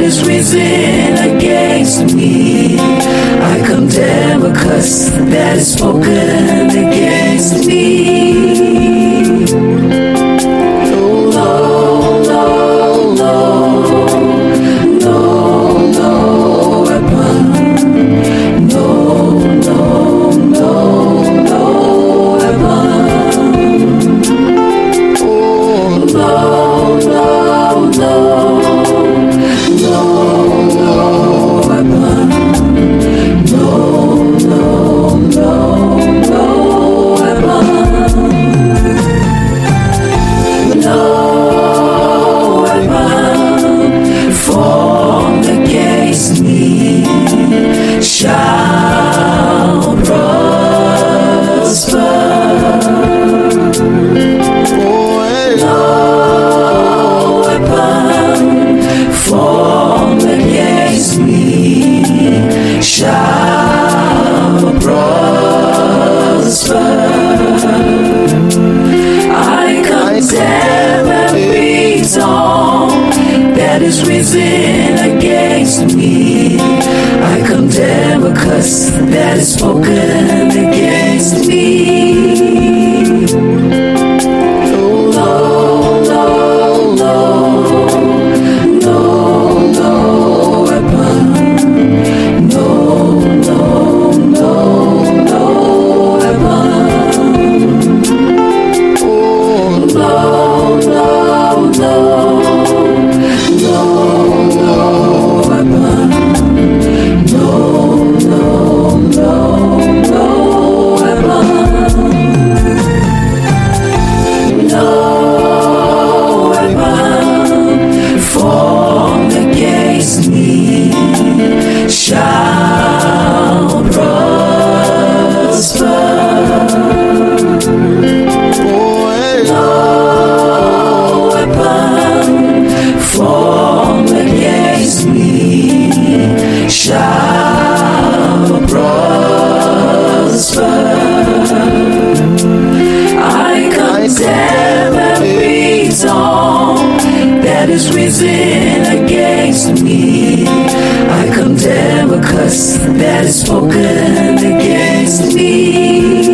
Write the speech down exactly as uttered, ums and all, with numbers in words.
is risen against me. I condemn a curse that is spoken against me. No, no, no, no, no weapon. No, no, no, no weapon. Oh, no, no, no. No, no weapon. No, no, no, no weapon. No weapon formed against me shall prosper. No weapon formed against me shall prosper. I condemn every tongue that is risen against me. I condemn a curse that is spoken against me. No, no, no, no, no weapon. No, no, no, no weapon. Oh, no, no, no, no, no weapon. No, no, no, no weapon. No weapon formed against me shall prosper. No weapon formed against me shall prosper. I condemn every tongue that is risen against me. I condemn a curse that is spoken against me.